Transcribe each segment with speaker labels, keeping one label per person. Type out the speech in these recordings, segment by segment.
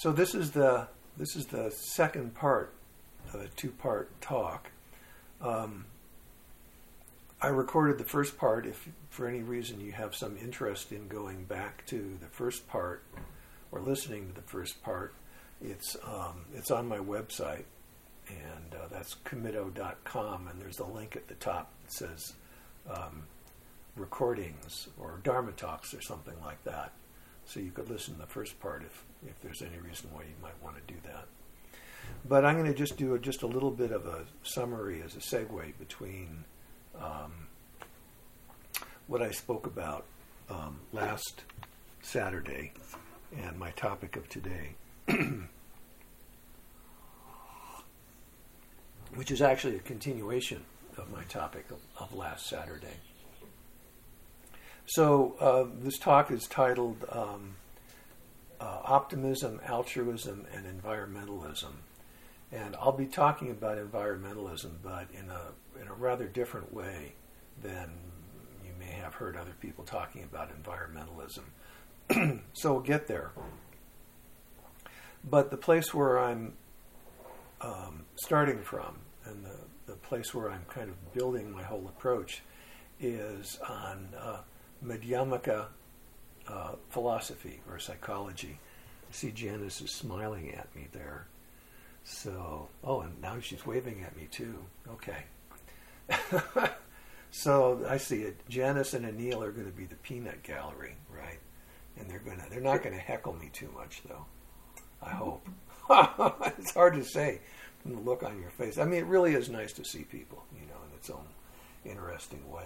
Speaker 1: So this is the second part of a two-part talk. I recorded the first part. If for any reason you have some interest in going back to the first part or listening to the first part, it's on my website, and that's committo.com, and there's a link at the top that says recordings or Dharma talks or something like that. So you could listen to the first part if there's any reason why you might want to do that. But I'm going to just do just a little bit of a summary as a segue between what I spoke about last Saturday and my topic of today, which is actually a continuation of my topic of last Saturday. So this talk is titled Optimism, Altruism, and Environmentalism. And I'll be talking about environmentalism, but in a rather different way than you may have heard other people talking about environmentalism. So we'll get there. But the place where I'm starting from, and the place where I'm kind of building my whole approach, is on Madhyamaka philosophy or psychology. I see Janice is smiling at me there. So, and now she's waving at me too. Okay. So I see it. Janice and Anil are going to be the peanut gallery, right? And they're not going to heckle me too much, though. I hope. It's hard to say from the look on your face. I mean, it really is nice to see people, in its own interesting way.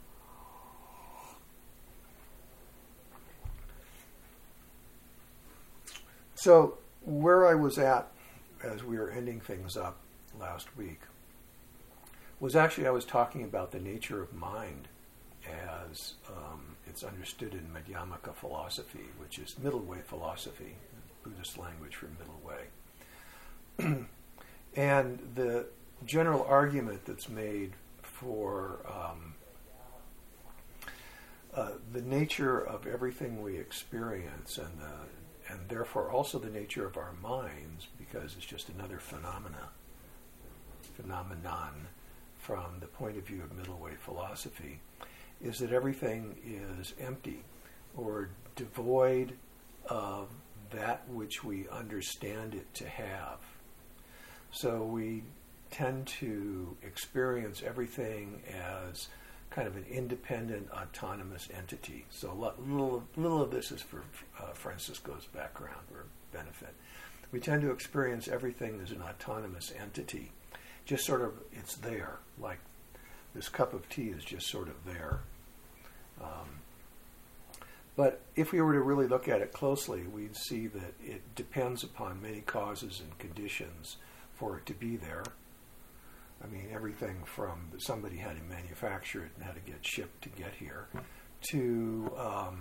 Speaker 1: So where I was at as we were ending things up last week was actually I was talking about the nature of mind as it's understood in Madhyamaka philosophy, which is middle way philosophy, Buddhist language for middle way. And the general argument that's made for the nature of everything we experience and therefore also the nature of our minds, because it's just another phenomenon from the point of view of middle way philosophy, is that everything is empty or devoid of that which we understand it to have. So we tend to experience everything as kind of an independent, autonomous entity. So a little of this is for Francisco's background or benefit. We tend to experience everything as an autonomous entity. Just sort of, it's there. Like this cup of tea is just sort of there. But if we were to really look at it closely, we'd see that it depends upon many causes and conditions for it to be there. I mean, everything from somebody had to manufacture it and had to get shipped to get here, to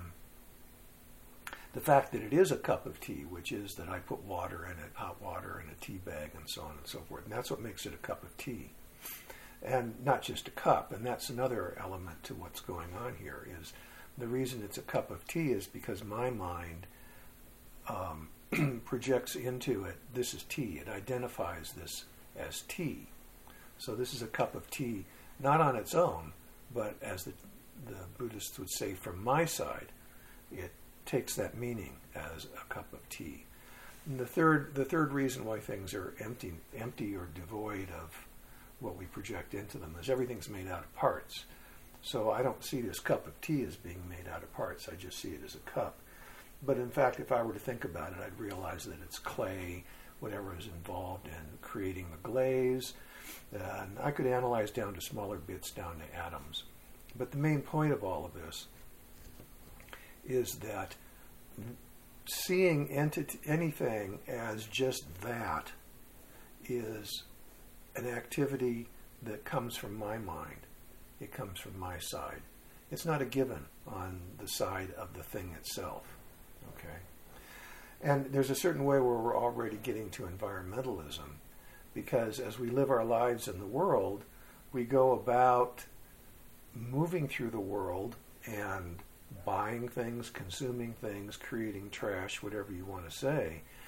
Speaker 1: the fact that it is a cup of tea, which is that I put water in it, hot water in a tea bag, and so on and so forth. And that's what makes it a cup of tea. And not just a cup. And that's another element to what's going on here, is the reason it's a cup of tea is because my mind projects into it, this is tea. It identifies this as tea. So this is a cup of tea, not on its own, but as the Buddhists would say, from my side, it takes that meaning as a cup of tea. And the third reason why things are empty or devoid of what we project into them is everything's made out of parts. So I don't see this cup of tea as being made out of parts. I just see it as a cup. But in fact, if I were to think about it, I'd realize that it's clay, whatever is involved in creating the glaze. And I could analyze down to smaller bits, down to atoms. But the main point of all of this is that seeing anything as just that is an activity that comes from my mind. It comes from my side. It's not a given on the side of the thing itself. Okay? And there's a certain way where we're already getting to environmentalism, because as we live our lives in the world, we go about moving through the world and buying things, consuming things, creating trash, whatever you want to say.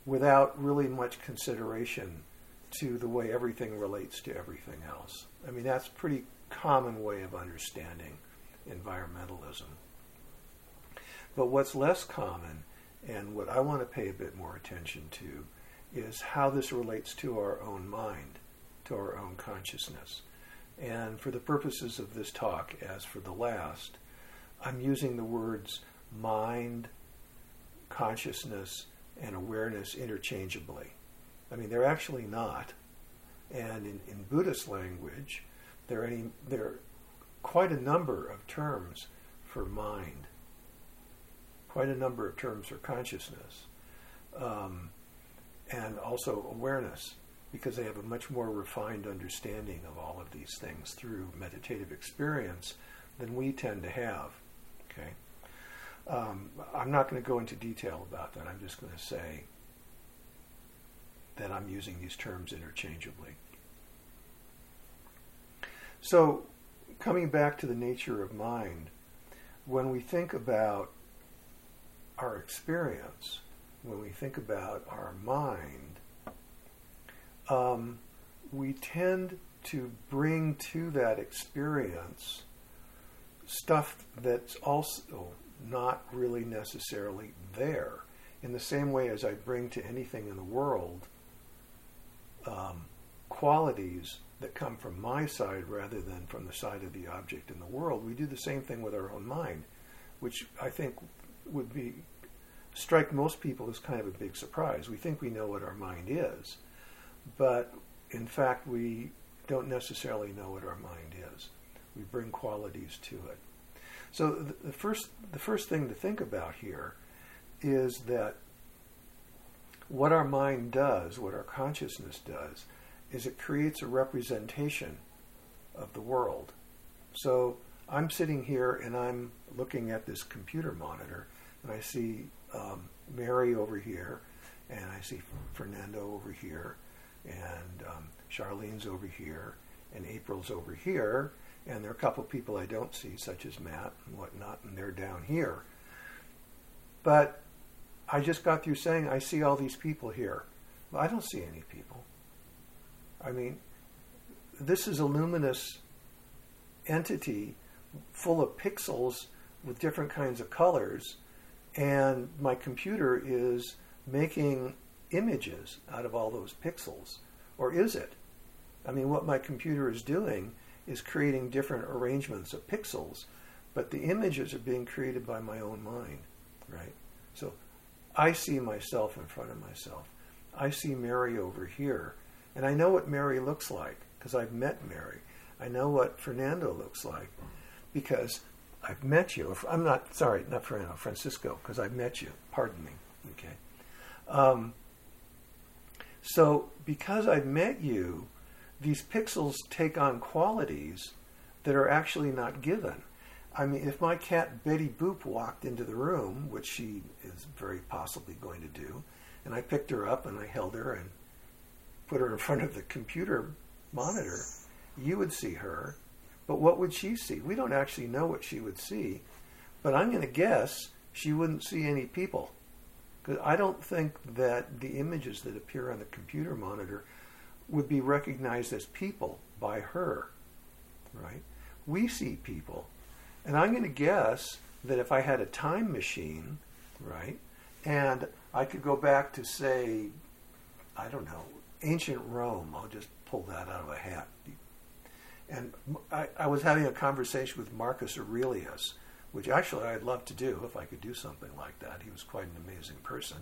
Speaker 1: without really much consideration to the way everything relates to everything else. I mean, that's a pretty common way of understanding environmentalism. But what's less common, and what I want to pay a bit more attention to, is how this relates to our own mind, to our own consciousness. And for the purposes of this talk, as for the last, I'm using the words mind, consciousness, and awareness interchangeably. I mean, they're actually not. And in Buddhist language, there are quite a number of terms for mind, quite a number of terms for consciousness, and also awareness, because they have a much more refined understanding of all of these things through meditative experience than we tend to have. Okay, I'm not going to go into detail about that. I'm just going to say that I'm using these terms interchangeably. So, coming back to the nature of mind, when we think about our experience, when we think about our mind, we tend to bring to that experience stuff that's also not really necessarily there. In the same way as I bring to anything in the world qualities that come from my side rather than from the side of the object in the world, we do the same thing with our own mind, which I think would strike most people as kind of a big surprise. We think we know what our mind is, but in fact we don't necessarily know what our mind is. We bring qualities to it. So the first thing to think about here is that what our mind does, what our consciousness does, is it creates a representation of the world. So I'm sitting here and I'm looking at this computer monitor, and I see Mary over here, and I see Fernando over here, and Charlene's over here, and April's over here, and there are a couple of people I don't see, such as Matt and whatnot, and they're down here. But I just got through saying I see all these people here. Well, I don't see any people. I mean, this is a luminous entity full of pixels with different kinds of colors, and my computer is making images out of all those pixels. Or is it? I mean, what my computer is doing is creating different arrangements of pixels, but the images are being created by my own mind, right? So I see myself in front of myself. I see Mary over here, and I know what Mary looks like because I've met Mary. I know what Fernando looks like because I've met you. Not Fernando, Francisco, because I've met you. Pardon me. Okay. So because I've met you, these pixels take on qualities that are actually not given. I mean, if my cat Betty Boop walked into the room, which she is very possibly going to do, and I picked her up and I held her and put her in front of the computer monitor, you would see her, but what would she see? We don't actually know what she would see, but I'm going to guess she wouldn't see any people, because I don't think that the images that appear on the computer monitor would be recognized as people by her, right? We see people. And I'm going to guess that if I had a time machine, right, and I could go back to, say, I don't know, ancient Rome, I'll just pull that out of a hat. And I was having a conversation with Marcus Aurelius, which actually I'd love to do if I could do something like that. He was quite an amazing person.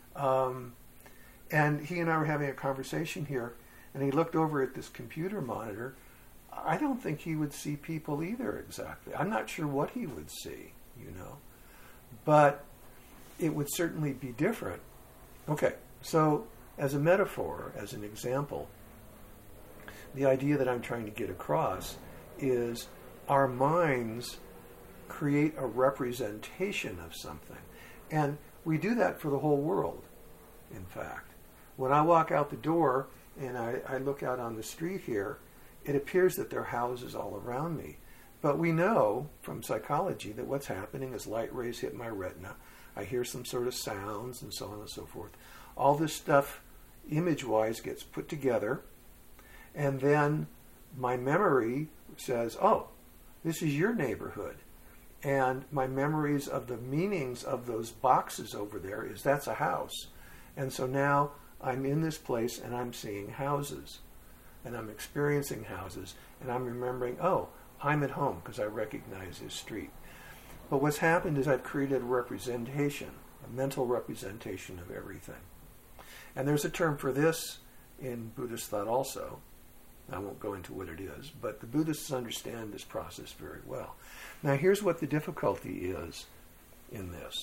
Speaker 1: And he and I were having a conversation here, and he looked over at this computer monitor. I don't think he would see people either exactly. I'm not sure what he would see, but it would certainly be different. Okay, so as a metaphor, as an example, the idea that I'm trying to get across is our minds create a representation of something. And we do that for the whole world, in fact. When I walk out the door and I look out on the street here, it appears that there are houses all around me. But we know from psychology that what's happening is light rays hit my retina. I hear some sort of sounds and so on and so forth. All this stuff, image-wise, gets put together, and then my memory says, oh, this is your neighborhood. And my memories of the meanings of those boxes over there is that's a house. And so now I'm in this place and I'm seeing houses. And I'm experiencing houses. And I'm remembering, oh, I'm at home because I recognize this street. But what's happened is I've created a representation, a mental representation of everything. And there's a term for this in Buddhist thought also. I won't go into what it is, but the Buddhists understand this process very well. Now here's what the difficulty is in this.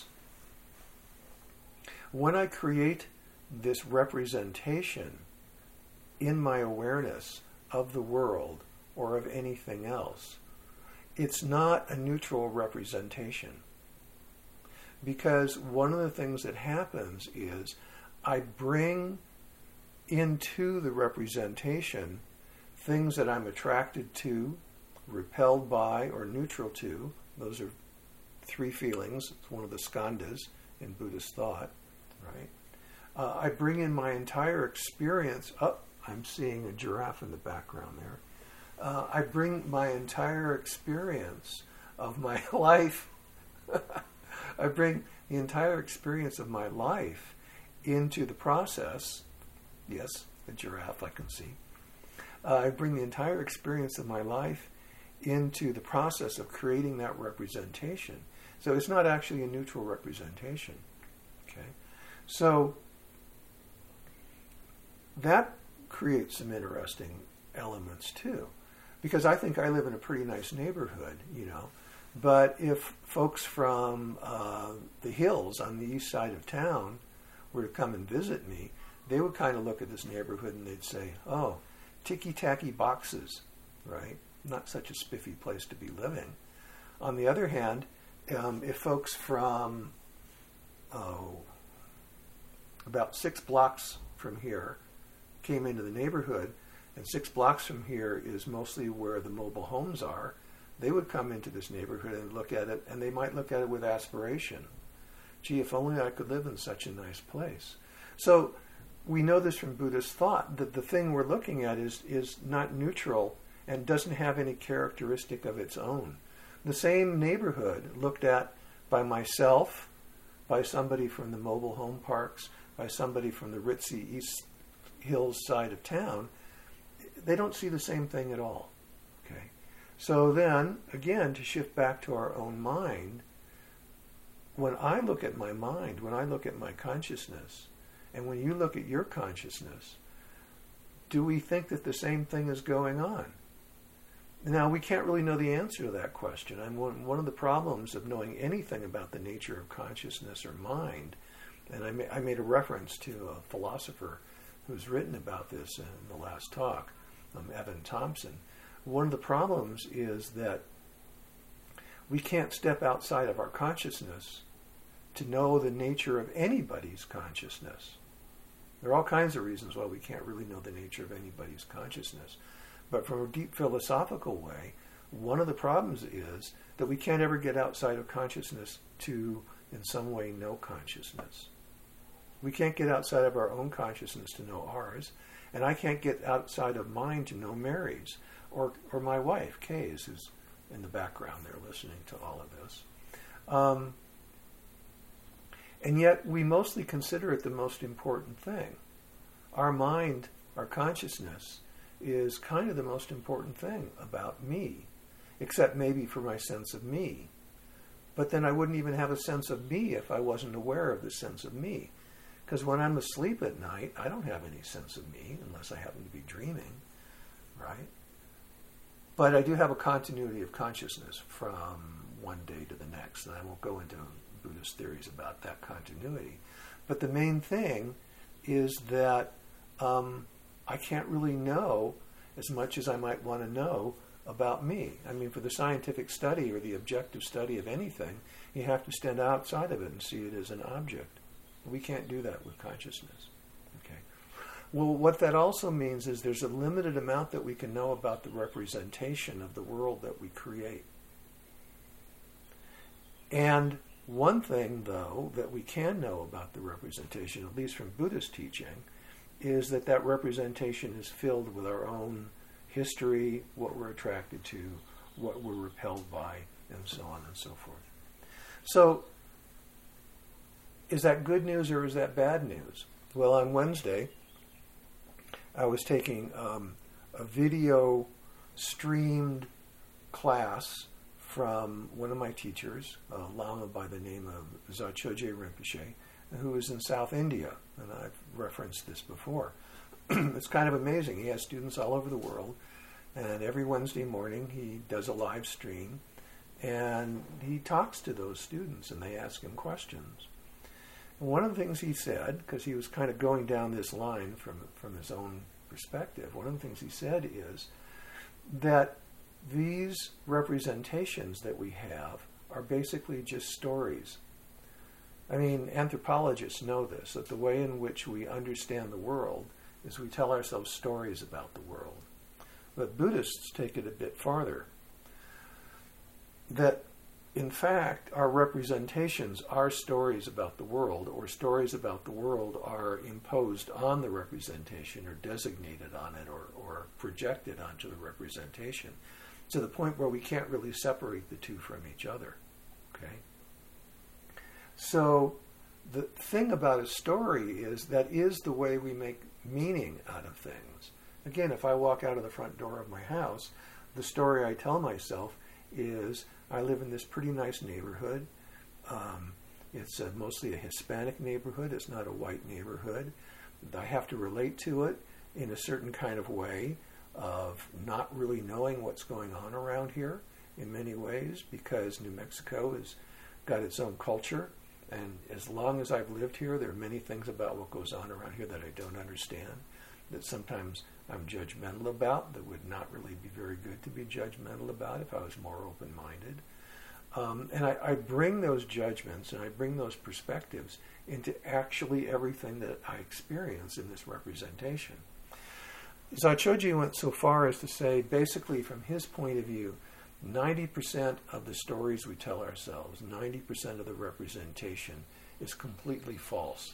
Speaker 1: When I create this representation in my awareness of the world or of anything else, it's not a neutral representation. Because one of the things that happens is I bring into the representation things that I'm attracted to, repelled by, or neutral to. Those are three feelings. It's one of the skandhas in Buddhist thought, right? I bring in my entire experience. I'm seeing a giraffe in the background there. I bring my entire experience of my life. I bring the entire experience of my life into the process. Yes, a giraffe I can see. I bring the entire experience of my life into the process of creating that representation. So it's not actually a neutral representation. Okay, so that creates some interesting elements too, because I think I live in a pretty nice neighborhood, but if folks from the hills on the east side of town were to come and visit me, they would kind of look at this neighborhood and they'd say, oh, ticky-tacky boxes, right? Not such a spiffy place to be living. On the other hand, if folks from about 6 blocks from here came into the neighborhood, and 6 blocks from here is mostly where the mobile homes are, they would come into this neighborhood and look at it, and they might look at it with aspiration. Gee, if only I could live in such a nice place. So we know this from Buddhist thought, that the thing we're looking at is not neutral and doesn't have any characteristic of its own. The same neighborhood looked at by myself, by somebody from the mobile home parks, by somebody from the ritzy East Hills side of town, they don't see the same thing at all. Okay. So then, again, to shift back to our own mind, when I look at my mind, when I look at my consciousness, and when you look at your consciousness, do we think that the same thing is going on? Now, we can't really know the answer to that question. And one of the problems of knowing anything about the nature of consciousness or mind, and I made a reference to a philosopher who's written about this in the last talk, Evan Thompson. One of the problems is that we can't step outside of our consciousness to know the nature of anybody's consciousness. There are all kinds of reasons why we can't really know the nature of anybody's consciousness. But from a deep philosophical way, one of the problems is that we can't ever get outside of consciousness to, in some way, know consciousness. We can't get outside of our own consciousness to know ours, and I can't get outside of mine to know Mary's, or my wife, Kay's, who's in the background there listening to all of this. And yet we mostly consider it the most important thing. Our mind, our consciousness, is kind of the most important thing about me, except maybe for my sense of me. But then I wouldn't even have a sense of me if I wasn't aware of the sense of me. Because when I'm asleep at night, I don't have any sense of me unless I happen to be dreaming, right? But I do have a continuity of consciousness from one day to the next, and I won't go into Buddhist theories about that continuity. But the main thing is that I can't really know as much as I might want to know about me. I mean, for the scientific study or the objective study of anything, you have to stand outside of it and see it as an object. We can't do that with consciousness. Okay. Well, what that also means is there's a limited amount that we can know about the representation of the world that we create. And One thing, though, that we can know about the representation, at least from Buddhist teaching, is that that representation is filled with our own history, what we're attracted to, what we're repelled by, and so on and so forth. So, is that good news or is that bad news? Well, on Wednesday, I was taking a video streamed class from one of my teachers, a Lama by the name of Zachoje Rinpoche, who is in South India, and I've referenced this before. It's kind of amazing. He has students all over the world, and every Wednesday morning he does a live stream, and he talks to those students, and they ask him questions. And one of the things he said, because he was kind of going down this line from his own perspective, one of the things he said is that these representations that we have are basically just stories. I mean, anthropologists know this, that the way in which we understand the world is we tell ourselves stories about the world. But Buddhists take it a bit farther. That, in fact, our representations are stories about the world, or stories about the world are imposed on the representation, or designated on it, or projected onto the representation, to the point where we can't really separate the two from each other. Okay? So the thing about a story is that is the way we make meaning out of things. Again, if I walk out of the front door of my house, the story I tell myself is I live in this pretty nice neighborhood. It's mostly a Hispanic neighborhood. It's not a white neighborhood. I have to relate to it in a certain kind of way of not really knowing what's going on around here in many ways, because New Mexico has got its own culture. And as long as I've lived here, there are many things about what goes on around here that I don't understand, that sometimes I'm judgmental about, that would not really be very good to be judgmental about if I was more open-minded. And I bring those judgments and I bring those perspectives into actually everything that I experience in this representation. Zachoji went so far as to say, basically from his point of view, 90% of the stories we tell ourselves, 90% of the representation is completely false.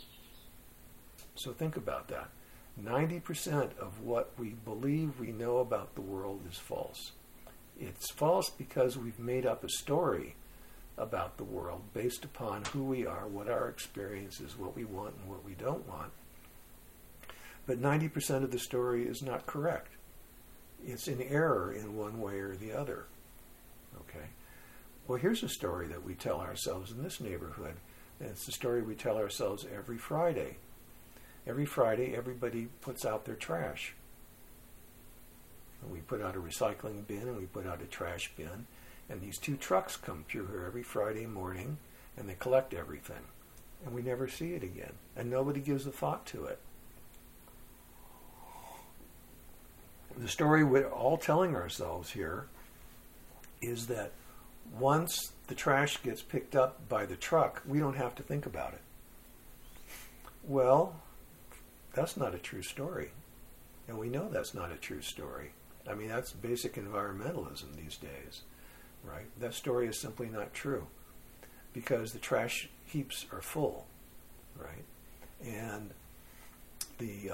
Speaker 1: So think about that. 90% of what we believe we know about the world is false. It's false because we've made up a story about the world based upon who we are, what our experience is, what we want and what we don't want. But 90% of the story is not correct. It's in error in one way or the other. Okay? Well, here's a story that we tell ourselves in this neighborhood. And it's the story we tell ourselves every Friday. Every Friday, everybody puts out their trash. And we put out a recycling bin and we put out a trash bin. And these two trucks come through here every Friday morning and they collect everything. And we never see it again. And nobody gives a thought to it. The story we're all telling ourselves here is that once the trash gets picked up by the truck, we don't have to think about it. Well, that's not a true story. And we know that's not a true story. I mean, that's basic environmentalism these days, right? That story is simply not true because the trash heaps are full, right? And the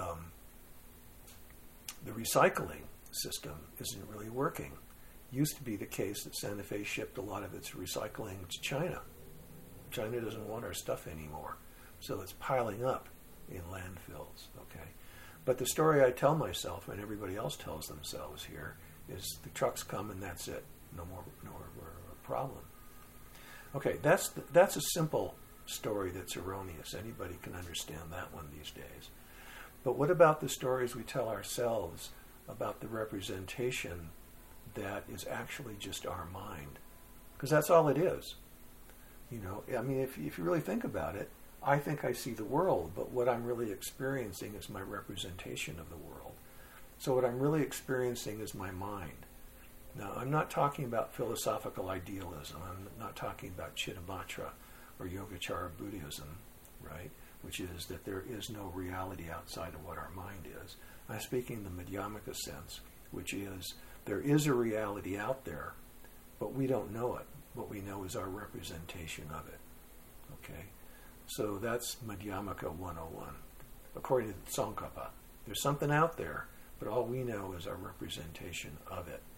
Speaker 1: recycling system isn't really working. Used to be the case that Santa Fe shipped a lot of its recycling to China. China doesn't want our stuff anymore, so it's piling up in landfills, okay? But the story I tell myself and everybody else tells themselves here is the trucks come and that's it. No more problem. Okay, that's a simple story that's erroneous. Anybody can understand that one these days. But what about the stories we tell ourselves about the representation that is actually just our mind? Because that's all it is. You know, I mean, if you really think about it, I think I see the world, but what I'm really experiencing is my representation of the world. So what I'm really experiencing is my mind. Now, I'm not talking about philosophical idealism. I'm not talking about Chittamatra or Yogacara Buddhism, right? Which is that there is no reality outside of what our mind is. I'm speaking in the Madhyamaka sense, which is there is a reality out there, but we don't know it. what we know is our representation of it. Okay? So that's Madhyamaka 101. According to Tsongkhapa, there's something out there, but all we know is our representation of it.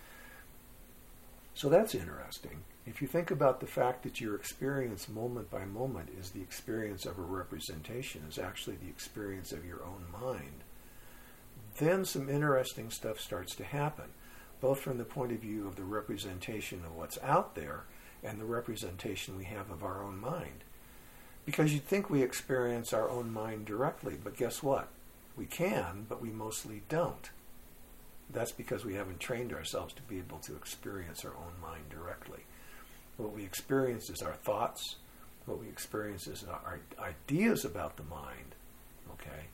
Speaker 1: So that's interesting. If you think about the fact that your experience moment by moment is the experience of a representation, is actually the experience of your own mind, then some interesting stuff starts to happen, both from the point of view of the representation of what's out there and the representation we have of our own mind. Because you'd think we experience our own mind directly, but guess what? We can, but we mostly don't. That's because we haven't trained ourselves to be able to experience our own mind directly. What we experience is our thoughts. What we experience is our ideas about the mind. Okay?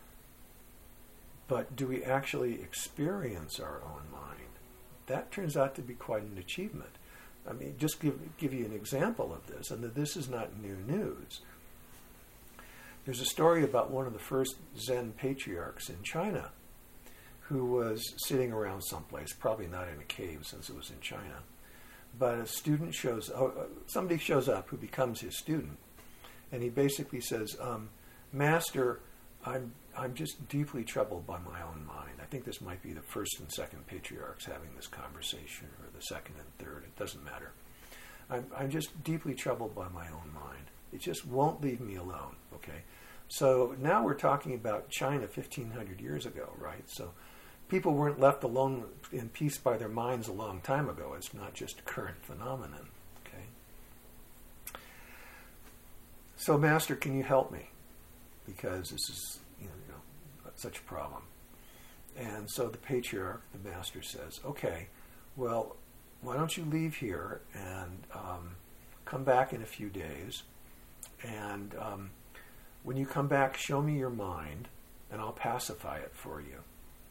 Speaker 1: But do we actually experience our own mind? That turns out to be quite an achievement. I mean, just give you an example of this, and that this is not new news. There's a story about one of the first Zen patriarchs in China who was sitting around someplace, probably not in a cave since it was in China, but somebody shows up who becomes his student, and he basically says, Master, I'm just deeply troubled by my own mind. I think this might be the first and second patriarchs having this conversation, or the second and third. It doesn't matter. I'm just deeply troubled by my own mind. It just won't leave me alone. Okay, so now we're talking about China 1,500 years ago, right? So people weren't left alone in peace by their minds a long time ago. It's not just a current phenomenon. Okay. So, Master, can you help me? Because this is, such a problem. And so the patriarch, the master, says, okay, well, why don't you leave here and come back in a few days, and when you come back, show me your mind, and I'll pacify it for you.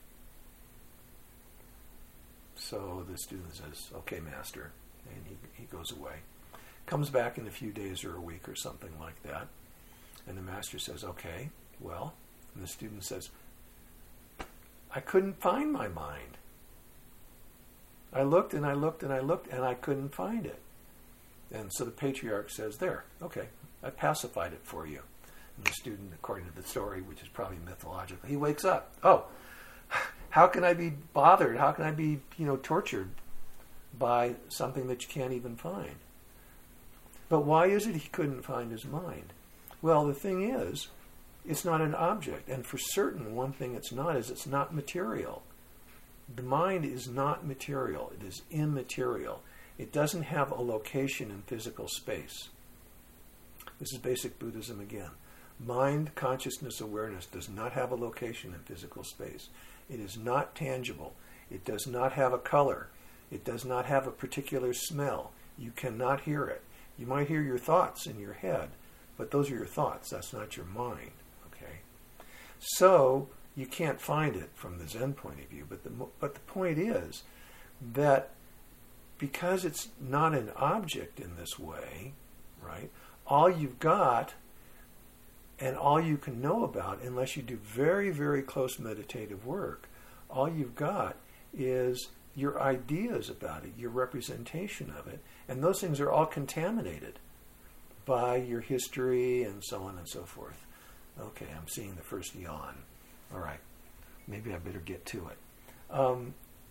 Speaker 1: So the student says, okay, Master, and he goes away. Comes back in a few days or a week or something like that, and the master says, okay, well, and the student says, I couldn't find my mind. I looked and I looked and I looked and I couldn't find it. And so the patriarch says, there, okay, I pacified it for you. And the student, according to the story, which is probably mythological, he wakes up. Oh, how can I be bothered? How can I be, tortured by something that you can't even find? But why is it he couldn't find his mind? Well, the thing is, it's not an object. And for certain, one thing it's not is it's not material. The mind is not material. It is immaterial. It doesn't have a location in physical space. This is basic Buddhism again. Mind, consciousness, awareness does not have a location in physical space. It is not tangible. It does not have a color. It does not have a particular smell. You cannot hear it. You might hear your thoughts in your head, but those are your thoughts. That's not your mind. Okay? So you can't find it from the Zen point of view. But the point is that because it's not an object in this way, right? All you've got and all you can know about, unless you do very, very close meditative work, all you've got is your ideas about it, your representation of it, and those things are all contaminated by your history and so on and so forth. Okay, I'm seeing the first yawn. All right, maybe I better get to it.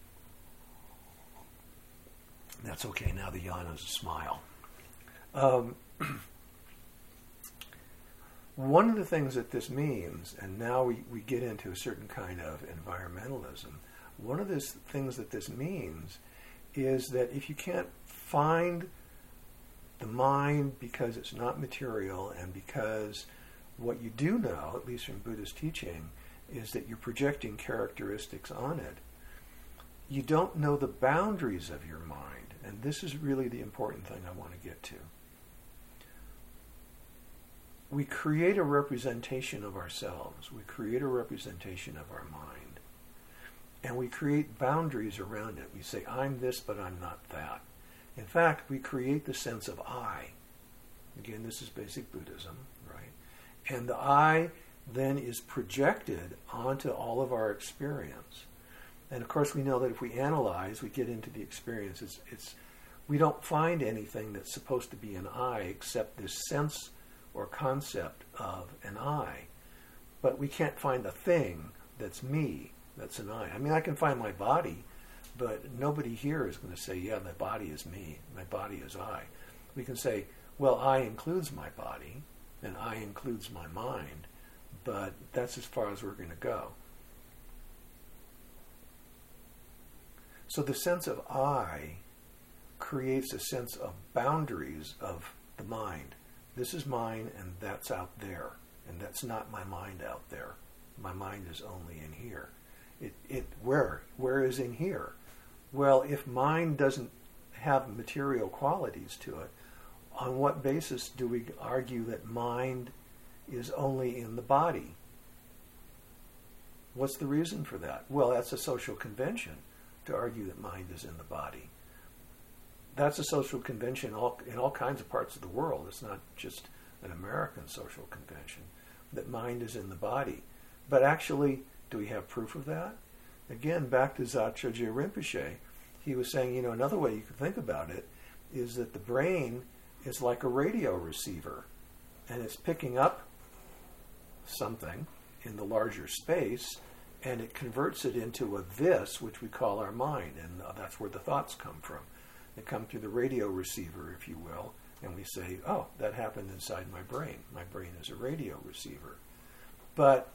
Speaker 1: That's okay, now the yawn is a smile. One of the things that this means, and now we get into a certain kind of environmentalism, one of the things that this means is that if you can't find the mind because it's not material, and because what you do know, at least from Buddhist teaching, is that you're projecting characteristics on it, you don't know the boundaries of your mind. And this is really the important thing I want to get to. We create a representation of ourselves. We create a representation of our mind. And we create boundaries around it. We say, I'm this, but I'm not that. In fact, we create the sense of I. Again, this is basic Buddhism, right? And the I then is projected onto all of our experience. And of course, we know that if we analyze, we get into the experience. It's we don't find anything that's supposed to be an I except this sense or concept of an I. But we can't find a thing that's me, that's an I. I mean, I can find my body, but nobody here is going to say, yeah, my body is me, my body is I. We can say, well, I includes my body, and I includes my mind, but that's as far as we're going to go. So the sense of I creates a sense of boundaries of the mind. This is mine, and that's out there, and that's not my mind out there. My mind is only in here. Where is in here? Well, if mind doesn't have material qualities to it, on what basis do we argue that mind is only in the body? What's the reason for that? Well, that's a social convention to argue that mind is in the body. That's a social convention in all kinds of parts of the world. It's not just an American social convention, that mind is in the body. But actually, do we have proof of that? Again, back to Dzogchen Rinpoche, he was saying, another way you could think about it is that the brain is like a radio receiver, and it's picking up something in the larger space, and it converts it into a this, which we call our mind, and that's where the thoughts come from. They come through the radio receiver, if you will, and we say, oh, that happened inside my brain. My brain is a radio receiver. But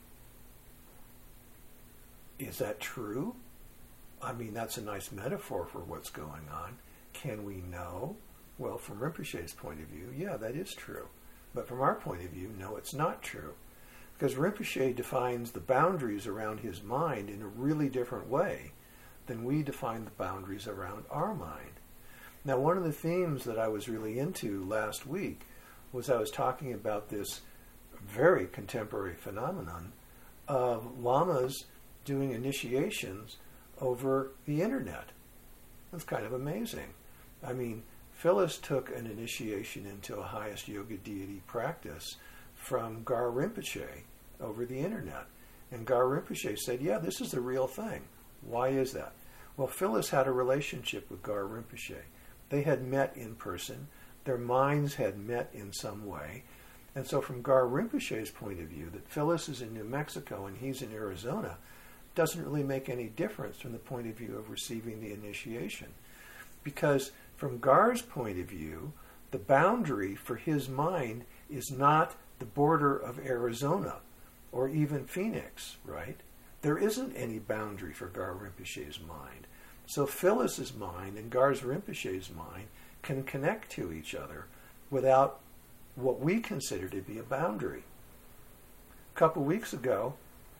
Speaker 1: is that true? I mean, that's a nice metaphor for what's going on. Can we know? Well, from Rinpoche's point of view, yeah, that is true. But from our point of view, no, it's not true. Because Rinpoche defines the boundaries around his mind in a really different way than we define the boundaries around our mind. Now, one of the themes that I was really into last week was I was talking about this very contemporary phenomenon of lamas doing initiations over the internet. It's kind of amazing. I mean, Phyllis took an initiation into a highest yoga deity practice from Gar Rinpoche over the internet. And Gar Rinpoche said, yeah, this is the real thing. Why is that? Well, Phyllis had a relationship with Gar Rinpoche. They had met in person. Their minds had met in some way. And so from Gar Rinpoche's point of view, that Phyllis is in New Mexico and he's in Arizona, doesn't really make any difference from the point of view of receiving the initiation. Because from Gar's point of view, the boundary for his mind is not the border of Arizona or even Phoenix, right? There isn't any boundary for Gar Rinpoche's mind. So Phyllis's mind and Gar Rinpoche's mind can connect to each other without what we consider to be a boundary. A couple weeks ago,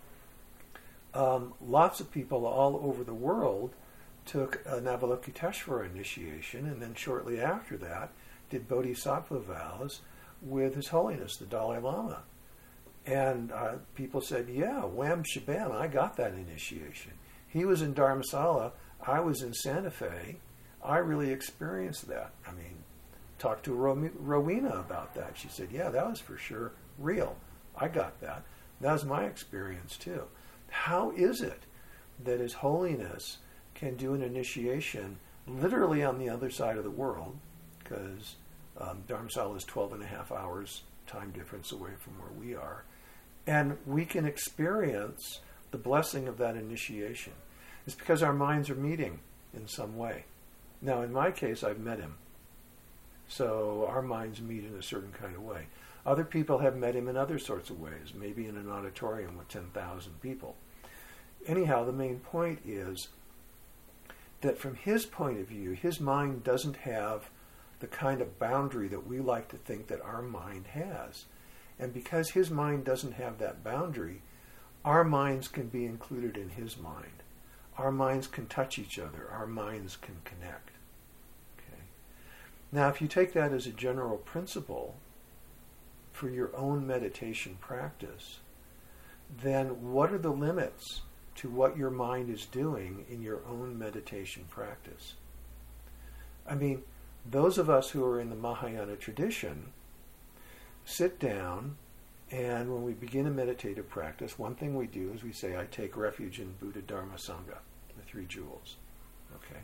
Speaker 1: lots of people all over the world took an Avalokiteshvara initiation, and then shortly after that did Bodhisattva vows with His Holiness the Dalai Lama. And people said, yeah, wham shabam, I got that initiation. He was in Dharamsala, I was in Santa Fe. I really experienced that. I mean, talked to Rowena about that. She said, yeah, that was for sure real. I got that. That was my experience too. How is it that His Holiness can do an initiation literally on the other side of the world, because Dharamsala is 12 and a half hours time difference away from where we are, and we can experience the blessing of that initiation? It's because our minds are meeting in some way. Now, in my case, I've met him. So our minds meet in a certain kind of way. Other people have met him in other sorts of ways, maybe in an auditorium with 10,000 people. Anyhow, the main point is that from his point of view, his mind doesn't have the kind of boundary that we like to think that our mind has. And because his mind doesn't have that boundary, our minds can be included in his mind. Our minds can touch each other. Our minds can connect. Okay. Now, if you take that as a general principle for your own meditation practice, then what are the limits to what your mind is doing in your own meditation practice? I mean, those of us who are in the Mahayana tradition sit down, and when we begin a meditative practice, one thing we do is we say, I take refuge in Buddha, Dharma, Sangha, the three jewels. Okay?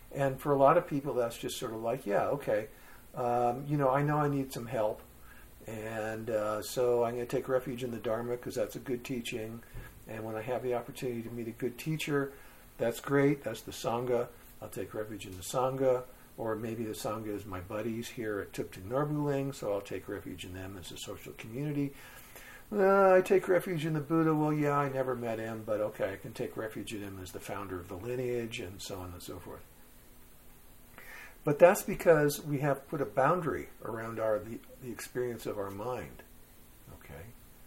Speaker 1: And for a lot of people, that's just sort of like, yeah, okay, I know I need some help, and so I'm going to take refuge in the Dharma because that's a good teaching. And when I have the opportunity to meet a good teacher, that's great. That's the Sangha. I'll take refuge in the Sangha. Or maybe the Sangha is my buddies here at Thupten Norbuling, so I'll take refuge in them as a social community. I take refuge in the Buddha. Well, yeah, I never met him, but okay, I can take refuge in him as the founder of the lineage, and so on and so forth. But that's because we have put a boundary around the experience of our mind. Okay.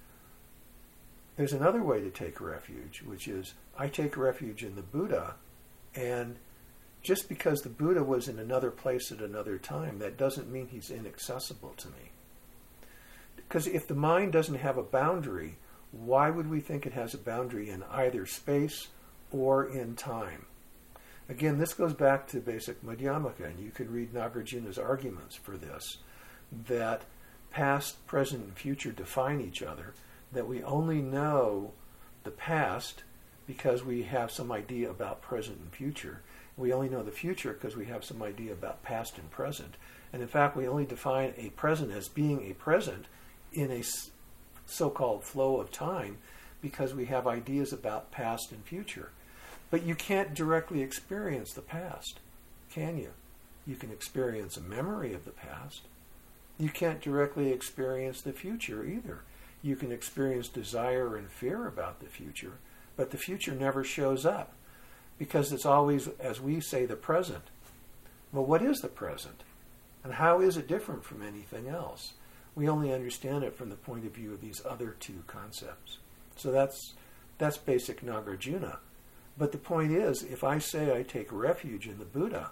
Speaker 1: There's another way to take refuge, which is I take refuge in the Buddha, and just because the Buddha was in another place at another time, that doesn't mean he's inaccessible to me. Because if the mind doesn't have a boundary, why would we think it has a boundary in either space or in time? Again, this goes back to basic Madhyamaka, and you can read Nagarjuna's arguments for this, that past, present, and future define each other, that we only know the past because we have some idea about present and future. We only know the future because we have some idea about past and present. And in fact, we only define a present as being a present in a so-called flow of time because we have ideas about past and future. But you can't directly experience the past, can you? You can experience a memory of the past. You can't directly experience the future either. You can experience desire and fear about the future, but the future never shows up because it's always, as we say, the present. Well, what is the present? And how is it different from anything else? We only understand it from the point of view of these other two concepts. So that's basic Nagarjuna. But the point is, if I say I take refuge in the Buddha,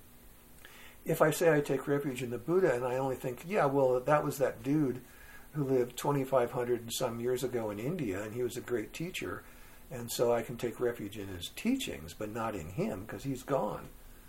Speaker 1: if I say I take refuge in the Buddha and I only think, yeah, well, that was that dude who lived 2,500 and some years ago in India, and he was a great teacher, and so I can take refuge in his teachings, but not in him, because he's gone.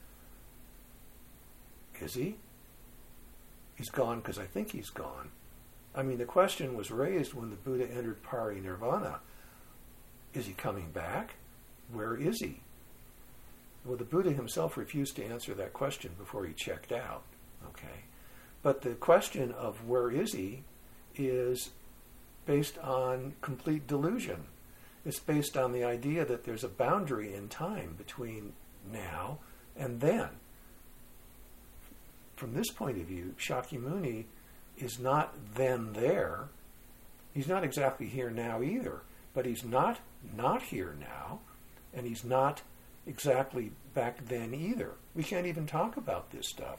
Speaker 1: Is he? He's gone because I think he's gone. I mean, the question was raised when the Buddha entered parinirvana. Is he coming back? Where is he? Well, the Buddha himself refused to answer that question before he checked out. Okay, but the question of where is he is based on complete delusion. It's based on the idea that there's a boundary in time between now and then. From this point of view, Shakyamuni is not then there. He's not exactly here now either, but he's not here now, and he's not exactly back then either. We can't even talk about this stuff.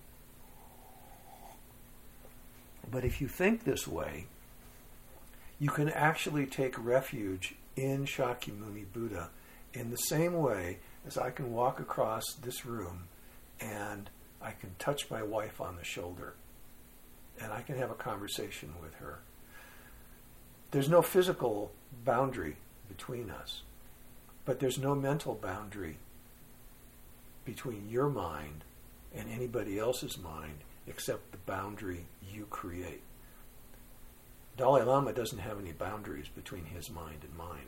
Speaker 1: But if you think this way, you can actually take refuge in Shakyamuni Buddha in the same way as I can walk across this room and I can touch my wife on the shoulder and I can have a conversation with her. There's no physical boundary between us, but there's no mental boundary between your mind and anybody else's mind except the boundary you create. Dalai Lama doesn't have any boundaries between his mind and mine.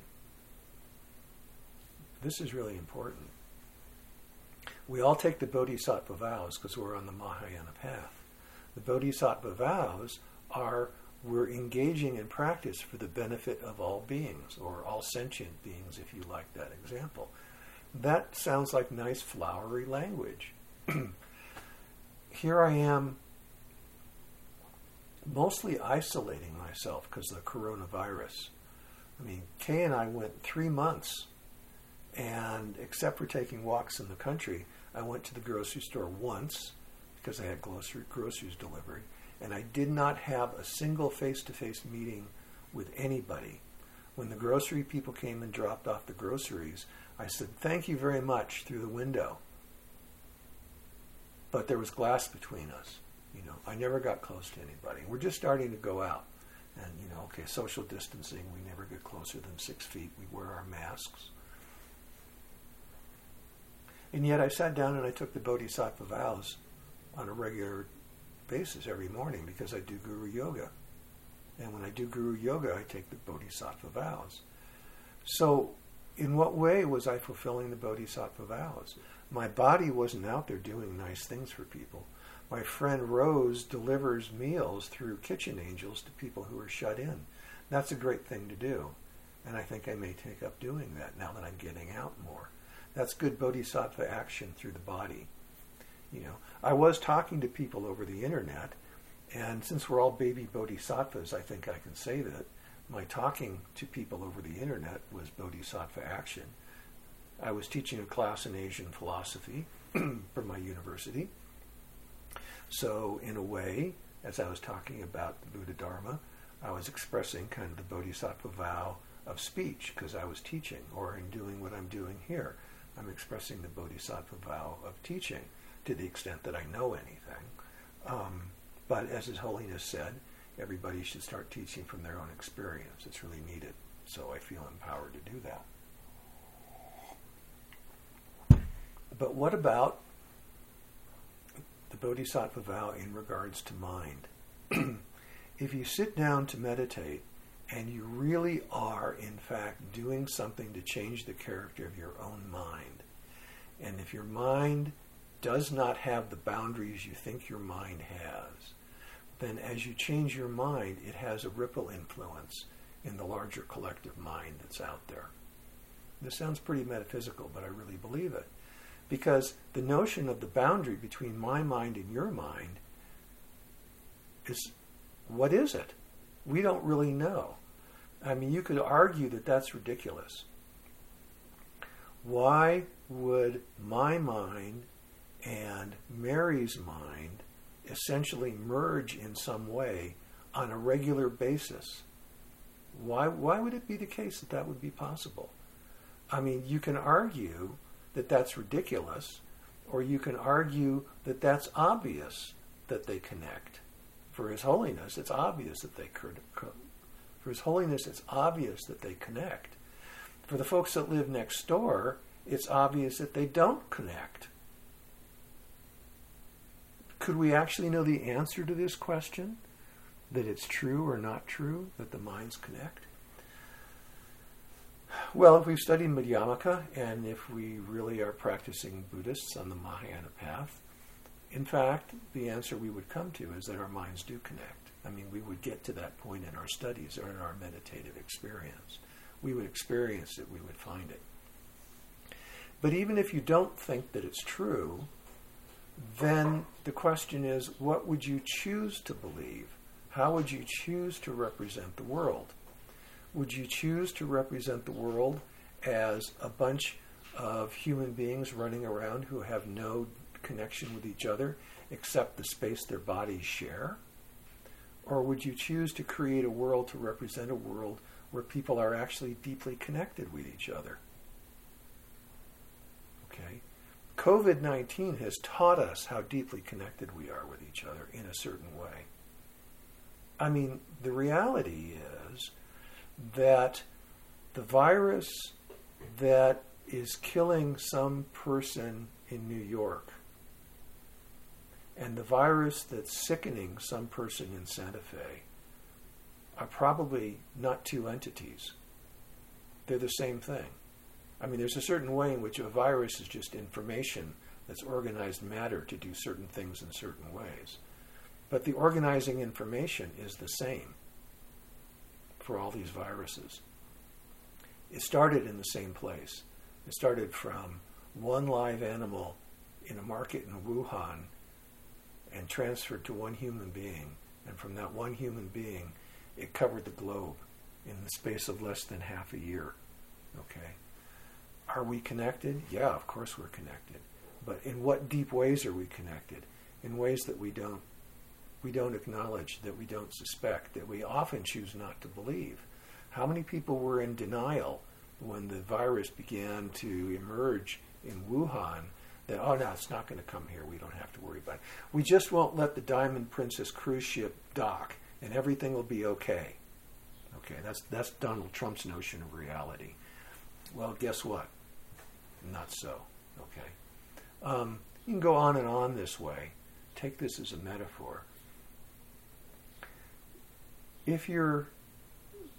Speaker 1: This is really important. We all take the Bodhisattva vows because we're on the Mahayana path. The Bodhisattva vows are we're engaging in practice for the benefit of all beings, or all sentient beings, if you like that example. That sounds like nice, flowery language. Here I am mostly isolating myself because of the coronavirus. I mean, Kay and I went 3 months, and except for taking walks in the country, I went to the grocery store once because I had groceries delivered, and I did not have a single face-to-face meeting with anybody. When the grocery people came and dropped off the groceries, I said, "Thank you very much," through the window. But there was glass between us. I never got close to anybody. We're just starting to go out. And, okay, social distancing, we never get closer than 6 feet. We wear our masks. And yet I sat down and I took the Bodhisattva vows on a regular basis every morning because I do Guru Yoga. And when I do Guru Yoga, I take the Bodhisattva vows. So in what way was I fulfilling the Bodhisattva vows? My body wasn't out there doing nice things for people. My friend Rose delivers meals through kitchen angels to people who are shut in. That's a great thing to do. And I think I may take up doing that now that I'm getting out more. That's good Bodhisattva action through the body. I was talking to people over the internet, and since we're all baby Bodhisattvas, I think I can say that my talking to people over the internet was Bodhisattva action. I was teaching a class in Asian philosophy for my university. So in a way, as I was talking about the Buddha Dharma, I was expressing kind of the Bodhisattva vow of speech because I was teaching, or in doing what I'm doing here. I'm expressing the Bodhisattva vow of teaching to the extent that I know anything. But as His Holiness said, everybody should start teaching from their own experience. It's really needed. So I feel empowered to do that. But what about the Bodhisattva vow in regards to mind? If you sit down to meditate and you really are, in fact, doing something to change the character of your own mind, and if your mind does not have the boundaries you think your mind has, then as you change your mind, it has a ripple influence in the larger collective mind that's out there. This sounds pretty metaphysical, but I really believe it. Because the notion of the boundary between my mind and your mind is, what is it? We don't really know. I mean, you could argue that that's ridiculous. Why would my mind and Mary's mind essentially merge in some way on a regular basis? Why would it be the case that that would be possible? I mean, you can argue that that's ridiculous, or you can argue that that's obvious that they connect. For His Holiness, it's obvious that they for His Holiness, it's obvious that they connect. For the folks that live next door, it's obvious that they don't connect. Could we actually know the answer to this question? That it's true or not true that the minds connect? Well, if we've studied Madhyamaka, and if we really are practicing Buddhists on the Mahayana path, in fact, the answer we would come to is that our minds do connect. I mean, we would get to that point in our studies or in our meditative experience. We would experience it, we would find it. But even if you don't think that it's true, then the question is, what would you choose to believe? How would you choose to represent the world? Would you choose to represent the world as a bunch of human beings running around who have no connection with each other except the space their bodies share? Or would you choose to create a world to represent a world where people are actually deeply connected with each other? Okay. COVID-19 has taught us how deeply connected we are with each other in a certain way. I mean, the reality is that the virus that is killing some person in New York and the virus that's sickening some person in Santa Fe are probably not two entities. They're the same thing. I mean, there's a certain way in which a virus is just information that's organized matter to do certain things in certain ways. But the organizing information is the same for all these viruses. It started in the same place. It started from one live animal in a market in Wuhan and transferred to one human being. And from that one human being, it covered the globe in the space of less than half a year. Okay? Are we connected? Yeah, of course we're connected. But in what deep ways are we connected? In ways that we don't acknowledge, that we don't suspect, that we often choose not to believe. How many people were in denial when the virus began to emerge in Wuhan that, oh no, it's not going to come here, we don't have to worry about it. We just won't let the Diamond Princess cruise ship dock and everything will be okay. Okay, that's Donald Trump's notion of reality. Well, guess what? Not so. Okay. You can go on and on this way. Take this as a metaphor. If you're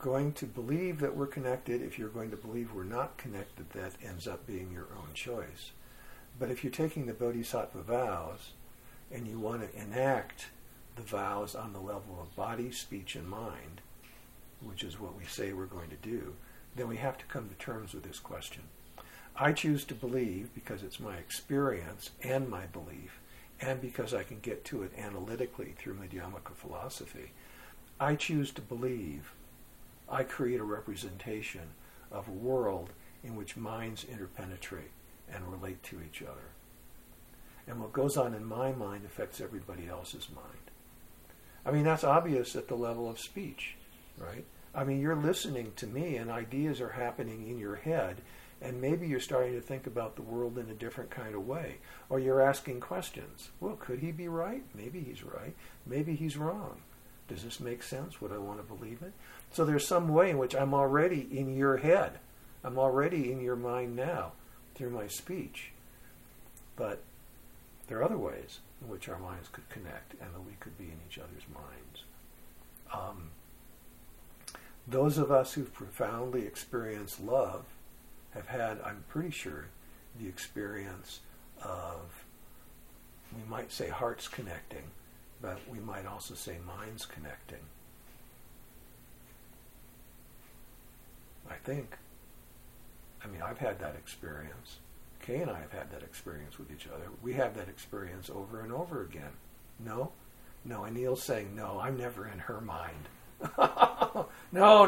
Speaker 1: going to believe that we're connected. If you're going to believe we're not connected, that ends up being your own choice. But if you're taking the Bodhisattva vows and you want to enact the vows on the level of body, speech, and mind, which is what we say we're going to do, then we have to come to terms with this question. I choose to believe because it's my experience and my belief, and because I can get to it analytically through Madhyamaka philosophy. I choose to believe I create a representation of a world in which minds interpenetrate and relate to each other. And what goes on in my mind affects everybody else's mind. I mean, that's obvious at the level of speech, right? I mean, you're listening to me and ideas are happening in your head, and maybe you're starting to think about the world in a different kind of way. Or you're asking questions. Well, could he be right? Maybe he's right. Maybe he's wrong. Does this make sense? Would I want to believe it? So there's some way in which I'm already in your head. I'm already in your mind now through my speech. But there are other ways in which our minds could connect and that we could be in each other's minds. Those of us who've profoundly experienced love have had, I'm pretty sure, the experience of, we might say hearts connecting, but we might also say minds connecting. I think. I mean, I've had that experience. Kay and I have had that experience with each other. We have that experience over and over again. No? No, and Neil's saying, no, I'm never in her mind. No.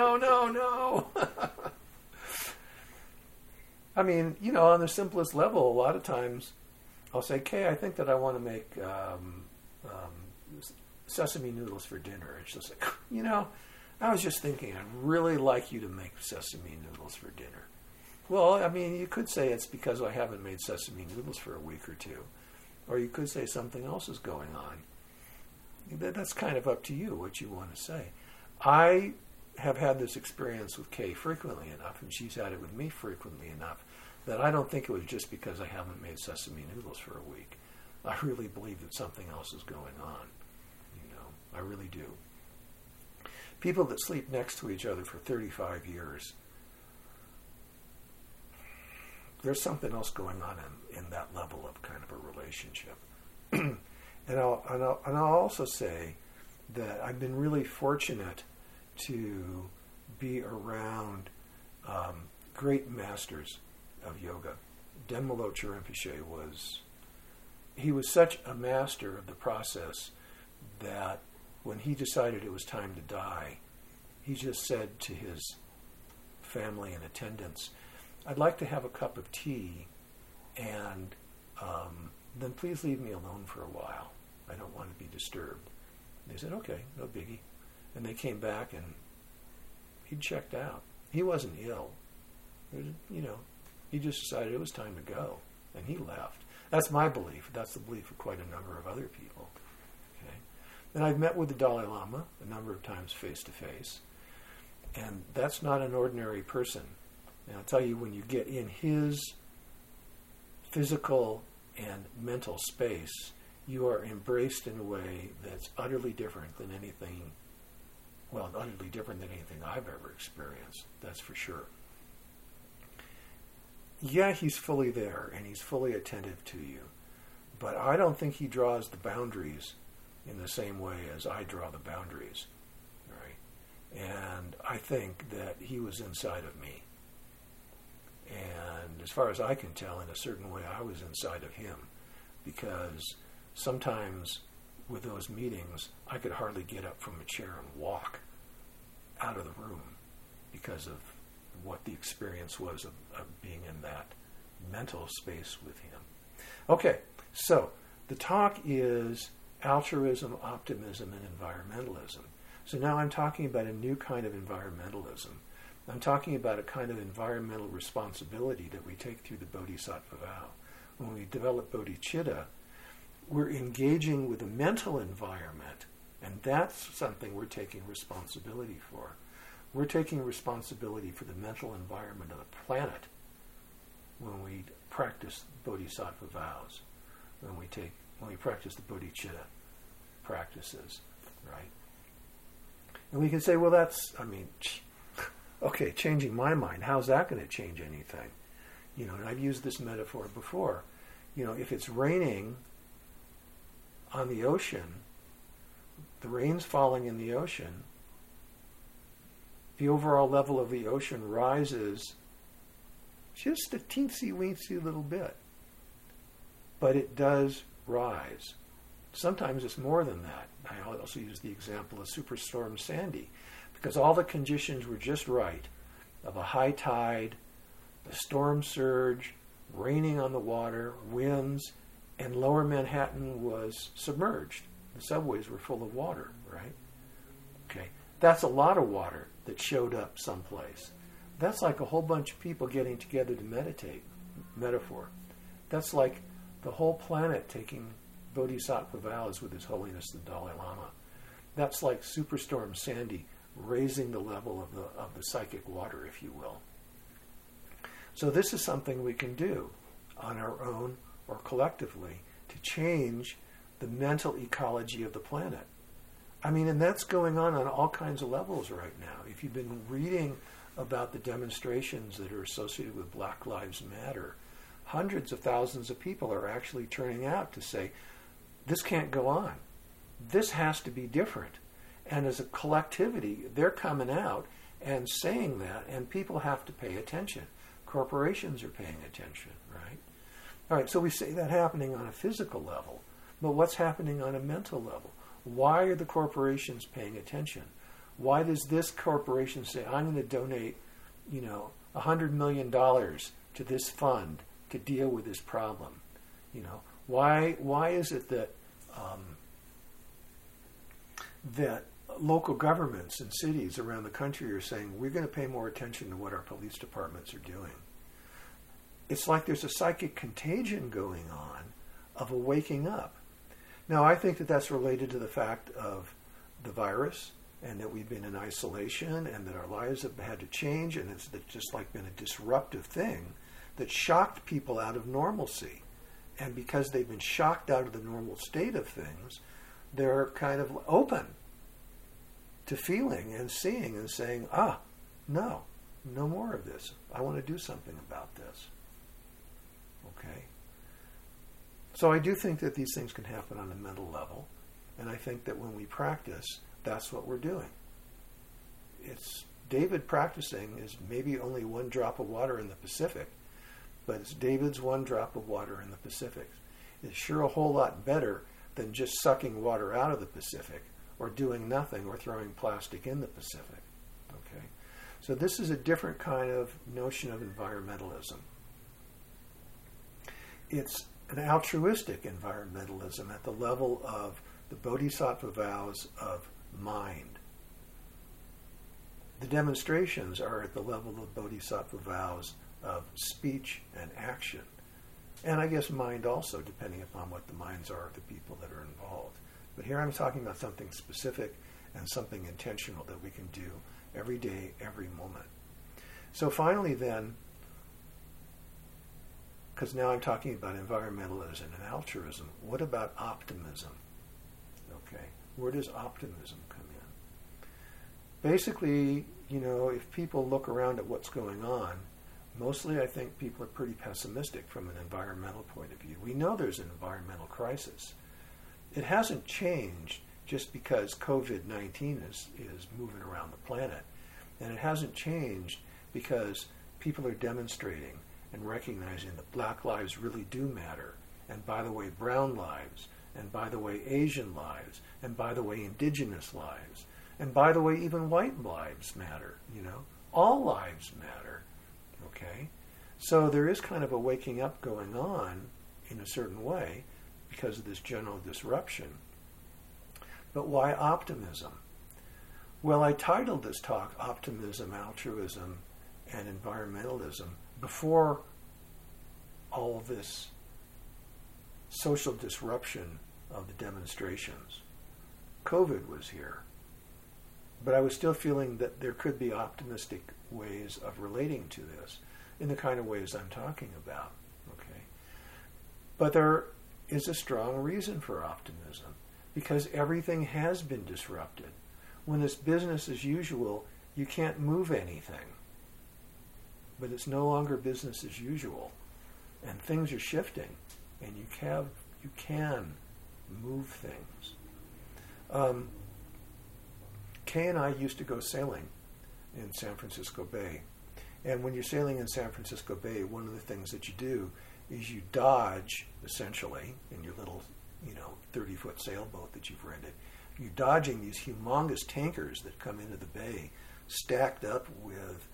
Speaker 1: I mean, you know, on the simplest level, a lot of times I'll say, Kay, I think that I want to make sesame noodles for dinner. And she'll say, you know, I was just thinking I'd really like you to make sesame noodles for dinner. Well, I mean, you could say it's because I haven't made sesame noodles for a week or two. Or you could say something else is going on. That's kind of up to you, what you want to say. I have had this experience with Kay frequently enough, and she's had it with me frequently enough, that I don't think it was just because I haven't made sesame noodles for a week. I really believe that something else is going on. You know, I really do. People that sleep next to each other for 35 years, there's something else going on in that level of kind of a relationship. And I'll also say that I've been really fortunate to be around great masters of yoga. Denmaloche Rinpoche was such a master of the process that when he decided it was time to die, he just said to his family and attendants, I'd like to have a cup of tea, and then please leave me alone for a while. I don't want to be disturbed. They said, okay, no biggie. And they came back and he checked out. He wasn't ill. You know, he just decided it was time to go, and he left. That's my belief. That's the belief of quite a number of other people. Okay? And I've met with the Dalai Lama a number of times face to face, and that's not an ordinary person. And I'll tell you, when you get in his physical and mental space, you are embraced in a way that's utterly different than anything I've ever experienced. That's for sure. Yeah, he's fully there and he's fully attentive to you, but I don't think he draws the boundaries in the same way as I draw the boundaries, right? And I think that he was inside of me. And as far as I can tell, in a certain way, I was inside of him, because sometimes with those meetings, I could hardly get up from a chair and walk out of the room because of what the experience was of being in that mental space with him. Okay, so the talk is altruism, optimism, and environmentalism. So now I'm talking about a new kind of environmentalism. I'm talking about a kind of environmental responsibility that we take through the Bodhisattva vow. When we develop bodhicitta, we're engaging with the mental environment, and that's something we're taking responsibility for. We're taking responsibility for the mental environment of the planet when we practice bodhisattva vows, when we practice the bodhicitta practices, right? And we can say, well, okay, changing my mind, how's that going to change anything? And I've used this metaphor before. If it's raining on the ocean, the rain's falling in the ocean, the overall level of the ocean rises just a teensy-weensy little bit. But it does rise. Sometimes it's more than that. I also use the example of Superstorm Sandy, because all the conditions were just right, of a high tide, the storm surge, raining on the water, winds, and lower Manhattan was submerged. The subways were full of water, right? Okay, that's a lot of water that showed up someplace. That's like a whole bunch of people getting together to meditate, metaphor. That's like the whole planet taking Bodhisattva vows with His Holiness the Dalai Lama. That's like Superstorm Sandy raising the level of the psychic water, if you will. So this is something we can do on our own or collectively to change the mental ecology of the planet. And that's going on all kinds of levels right now. If you've been reading about the demonstrations that are associated with Black Lives Matter, hundreds of thousands of people are actually turning out to say, this can't go on. This has to be different. And as a collectivity, they're coming out and saying that, and people have to pay attention. Corporations are paying attention, right? All right, so we see that happening on a physical level, but what's happening on a mental level? Why are the corporations paying attention? Why does this corporation say, I'm going to donate, $100 million to this fund to deal with this problem? Why is it that that local governments and cities around the country are saying, we're going to pay more attention to what our police departments are doing? It's like there's a psychic contagion going on of a waking up. Now, I think that that's related to the fact of the virus, and that we've been in isolation, and that our lives have had to change, and it's just like been a disruptive thing that shocked people out of normalcy. And because they've been shocked out of the normal state of things, they're kind of open to feeling and seeing and saying, no more of this. I want to do something about this. Okay? So I do think that these things can happen on a mental level, and I think that when we practice, that's what we're doing. It's David practicing is maybe only one drop of water in the Pacific, but it's David's one drop of water in the Pacific. It's sure a whole lot better than just sucking water out of the Pacific or doing nothing or throwing plastic in the Pacific. Okay? So this is a different kind of notion of environmentalism. It's an altruistic environmentalism at the level of the Bodhisattva vows of mind. The demonstrations are at the level of Bodhisattva vows of speech and action. And I guess mind also, depending upon what the minds are of the people that are involved. But here I'm talking about something specific and something intentional that we can do every day, every moment. So finally then, because now I'm talking about environmentalism and altruism, what about optimism? Okay, where does optimism come in? Basically, if people look around at what's going on, mostly I think people are pretty pessimistic from an environmental point of view. We know there's an environmental crisis. It hasn't changed just because COVID-19 is moving around the planet. And it hasn't changed because people are demonstrating and recognizing that Black lives really do matter. And by the way, brown lives. And by the way, Asian lives. And by the way, indigenous lives. And by the way, even white lives matter. All lives matter. Okay? So there is kind of a waking up going on in a certain way because of this general disruption. But why optimism? Well, I titled this talk Optimism, Altruism, and Environmentalism before all of this social disruption of the demonstrations. COVID was here. But I was still feeling that there could be optimistic ways of relating to this in the kind of ways I'm talking about. Okay? But there is a strong reason for optimism because everything has been disrupted. when it's business as usual, you can't move anything. But it's no longer business as usual, and things are shifting, and you can move things. Kay and I used to go sailing in San Francisco Bay, and when you're sailing in San Francisco Bay, one of the things that you do is you dodge, essentially, in your little 30-foot sailboat that you've rented. You're dodging these humongous tankers that come into the bay, stacked up with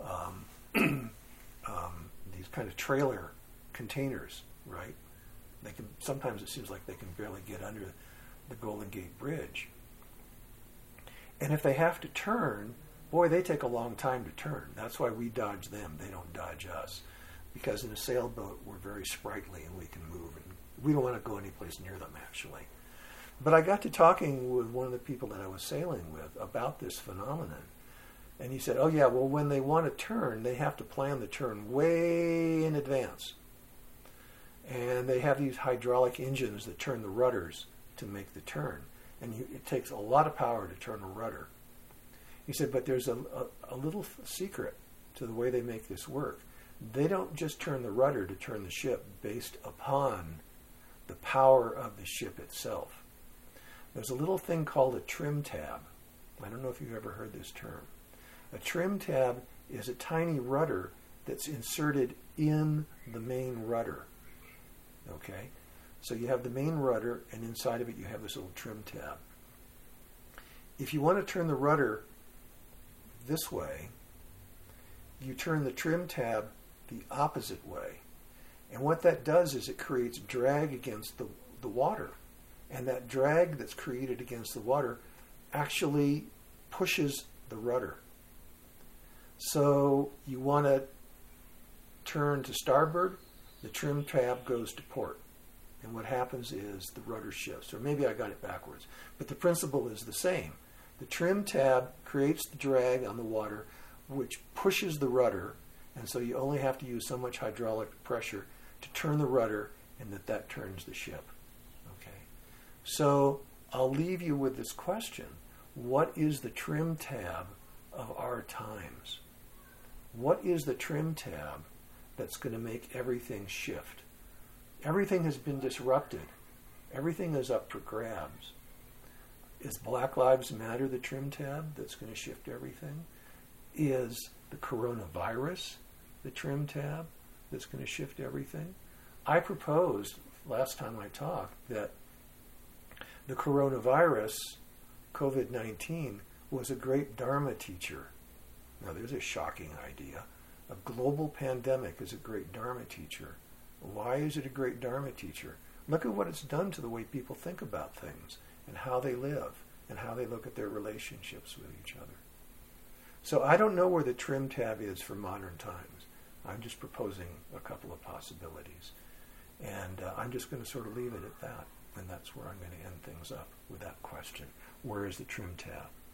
Speaker 1: these kind of trailer containers, right? Sometimes it seems like they can barely get under the Golden Gate Bridge. And if they have to turn, boy, they take a long time to turn. That's why we dodge them. They don't dodge us. Because in a sailboat, we're very sprightly and we can move. And we don't want to go any place near them, actually. But I got to talking with one of the people that I was sailing with about this phenomenon. And he said, oh yeah, well, when they want to turn, they have to plan the turn way in advance. And they have these hydraulic engines that turn the rudders to make the turn. And it takes a lot of power to turn a rudder. He said, but there's a little secret to the way they make this work. They don't just turn the rudder to turn the ship based upon the power of the ship itself. There's a little thing called a trim tab. I don't know if you've ever heard this term. A trim tab is a tiny rudder that's inserted in the main rudder. Okay? So you have the main rudder, and inside of it you have this little trim tab. If you want to turn the rudder this way, you turn the trim tab the opposite way. And what that does is it creates drag against the water. And that drag that's created against the water actually pushes the rudder. So you want to turn to starboard, the trim tab goes to port. And what happens is the rudder shifts. Or maybe I got it backwards. But the principle is the same. The trim tab creates the drag on the water, which pushes the rudder. And so you only have to use so much hydraulic pressure to turn the rudder, and that turns the ship. Okay. So I'll leave you with this question. What is the trim tab of our times? What is the trim tab that's going to make everything shift? Everything has been disrupted. Everything is up for grabs. Is Black Lives Matter the trim tab that's going to shift everything? Is the coronavirus the trim tab that's going to shift everything? I proposed last time I talked that the coronavirus, COVID-19, was a great Dharma teacher. Now there's a shocking idea. A global pandemic is a great Dharma teacher. Why is it a great Dharma teacher? Look at what it's done to the way people think about things and how they live and how they look at their relationships with each other. So I don't know where the trim tab is for modern times. I'm just proposing a couple of possibilities. And I'm just going to sort of leave it at that. And that's where I'm going to end things up with that question. Where is the trim tab?